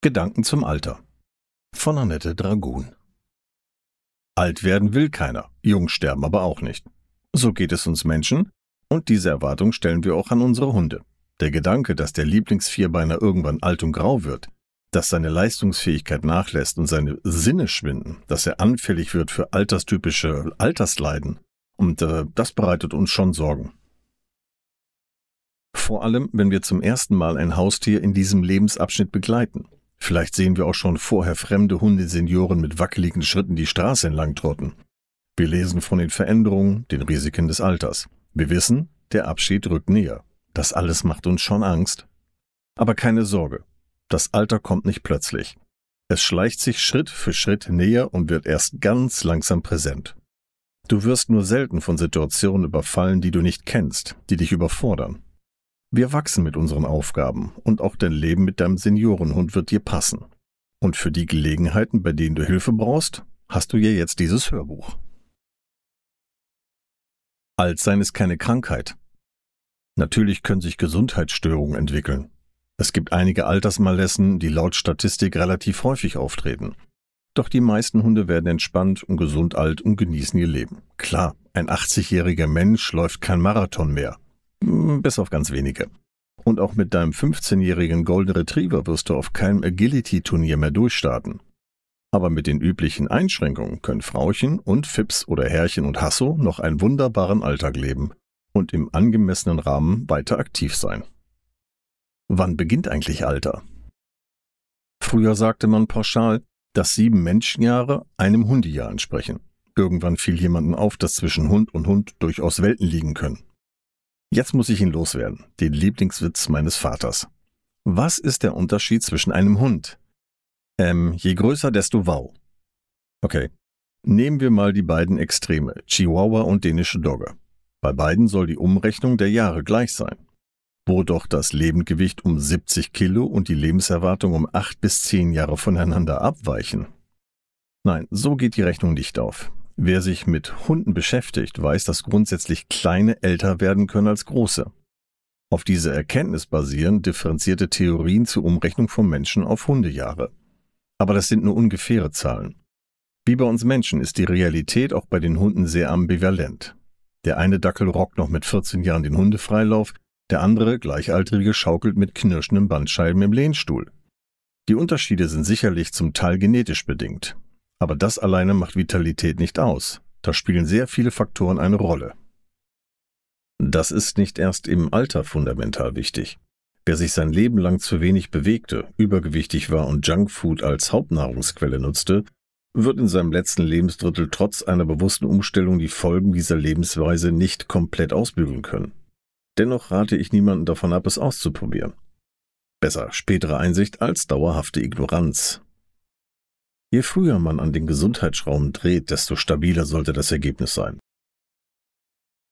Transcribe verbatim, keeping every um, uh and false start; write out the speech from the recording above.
Gedanken zum Alter von Annette Dragun. Alt werden will keiner, jung sterben aber auch nicht. So geht es uns Menschen, und diese Erwartung stellen wir auch an unsere Hunde. Der Gedanke, dass der Lieblingsvierbeiner irgendwann alt und grau wird, dass seine Leistungsfähigkeit nachlässt und seine Sinne schwinden, dass er anfällig wird für alterstypische Altersleiden, und äh, das bereitet uns schon Sorgen. Vor allem, wenn wir zum ersten Mal ein Haustier in diesem Lebensabschnitt begleiten. Vielleicht sehen wir auch schon vorher fremde Hundesenioren mit wackeligen Schritten die Straße entlang trotten. Wir lesen von den Veränderungen, den Risiken des Alters. Wir wissen, der Abschied rückt näher. Das alles macht uns schon Angst. Aber keine Sorge, das Alter kommt nicht plötzlich. Es schleicht sich Schritt für Schritt näher und wird erst ganz langsam präsent. Du wirst nur selten von Situationen überfallen, die du nicht kennst, die dich überfordern. Wir wachsen mit unseren Aufgaben, und auch dein Leben mit deinem Seniorenhund wird dir passen. Und für die Gelegenheiten, bei denen du Hilfe brauchst, hast du ja jetzt dieses Hörbuch. Altsein ist keine Krankheit. Natürlich können sich Gesundheitsstörungen entwickeln. Es gibt einige Altersmalessen, die laut Statistik relativ häufig auftreten. Doch die meisten Hunde werden entspannt und gesund alt und genießen ihr Leben. Klar, ein achtzigjähriger Mensch läuft kein Marathon mehr. Bis auf ganz wenige. Und auch mit deinem fünfzehnjährigen Golden Retriever wirst du auf keinem Agility-Turnier mehr durchstarten. Aber mit den üblichen Einschränkungen können Frauchen und Fips oder Herrchen und Hasso noch einen wunderbaren Alltag leben und im angemessenen Rahmen weiter aktiv sein. Wann beginnt eigentlich Alter? Früher sagte man pauschal, dass sieben Menschenjahre einem Hundejahr entsprechen. Irgendwann fiel jemandem auf, dass zwischen Hund und Hund durchaus Welten liegen können. Jetzt muss ich ihn loswerden, den Lieblingswitz meines Vaters. Was ist der Unterschied zwischen einem Hund? Ähm, je größer, desto wow. Okay, nehmen wir mal die beiden Extreme, Chihuahua und dänische Dogge. Bei beiden soll die Umrechnung der Jahre gleich sein. Wo doch das Lebendgewicht um siebzig Kilo und die Lebenserwartung um acht bis zehn Jahre voneinander abweichen. Nein, so geht die Rechnung nicht auf. Wer sich mit Hunden beschäftigt, weiß, dass grundsätzlich Kleine älter werden können als Große. Auf diese Erkenntnis basieren differenzierte Theorien zur Umrechnung von Menschen auf Hundejahre. Aber das sind nur ungefähre Zahlen. Wie bei uns Menschen ist die Realität auch bei den Hunden sehr ambivalent. Der eine Dackel rockt noch mit vierzehn Jahren den Hundefreilauf, der andere, Gleichaltrige, schaukelt mit knirschenden Bandscheiben im Lehnstuhl. Die Unterschiede sind sicherlich zum Teil genetisch bedingt. Aber das alleine macht Vitalität nicht aus. Da spielen sehr viele Faktoren eine Rolle. Das ist nicht erst im Alter fundamental wichtig. Wer sich sein Leben lang zu wenig bewegte, übergewichtig war und Junkfood als Hauptnahrungsquelle nutzte, wird in seinem letzten Lebensdrittel trotz einer bewussten Umstellung die Folgen dieser Lebensweise nicht komplett ausbügeln können. Dennoch rate ich niemanden davon ab, es auszuprobieren. Besser spätere Einsicht als dauerhafte Ignoranz. Je früher man an den Gesundheitsschrauben dreht, desto stabiler sollte das Ergebnis sein.